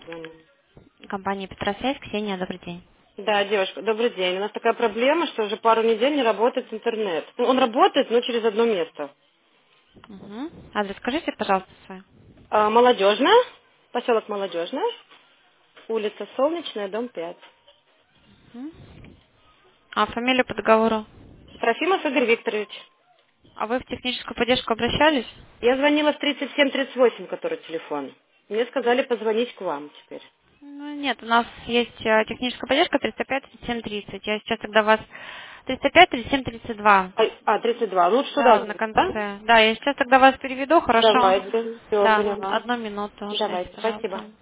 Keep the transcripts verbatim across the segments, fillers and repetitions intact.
звоню. Компания Петросвязь, Ксения, добрый день. Да, девушка, добрый день. У нас такая проблема, что уже пару недель не работает интернет. Ну, он работает, но через одно место. Угу. Адрес скажите, пожалуйста, свой. А, Молодежная, поселок Молодежная, улица Солнечная, дом пять. Мгм. А фамилия по договору? Трофимов Игорь Викторович. А вы в техническую поддержку обращались? Я звонила в тридцать семь тридцать восемь, который телефон. Мне сказали позвонить к вам теперь. Ну, нет, у нас есть э, техническая поддержка триста пять тридцать семь тридцать. Я сейчас тогда вас триста пять тридцать семь тридцать два. А, а, тридцать два. Лучше Да, туда, на да? конце. Да, я сейчас тогда вас переведу, хорошо? Давайте. Все, Да, поняла. одну минуту, ждите, Давайте, спасибо. пожалуйста.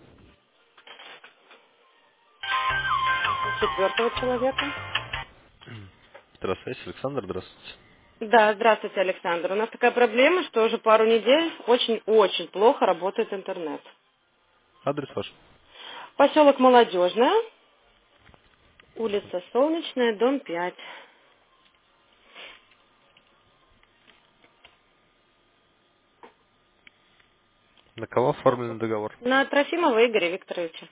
Четвертого человека. Здравствуйте, Александр, здравствуйте. Да, здравствуйте, Александр. У нас такая проблема, что уже пару недель очень-очень плохо работает интернет. Адрес ваш? Поселок Молодежная, улица Солнечная, дом пять. На кого оформлен договор? На Трофимова Игоря Викторовича.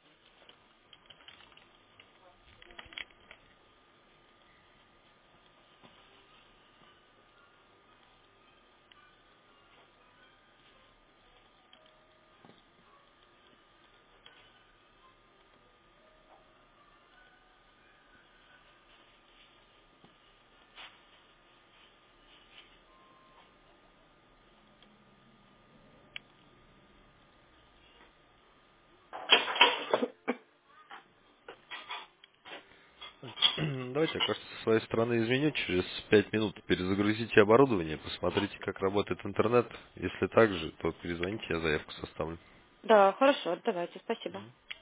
Давайте я, кажется, со своей стороны изменю. Через пять минут перезагрузите оборудование, посмотрите, как работает интернет. Если так же, то перезвоните, я заявку составлю. Да, хорошо, давайте, спасибо.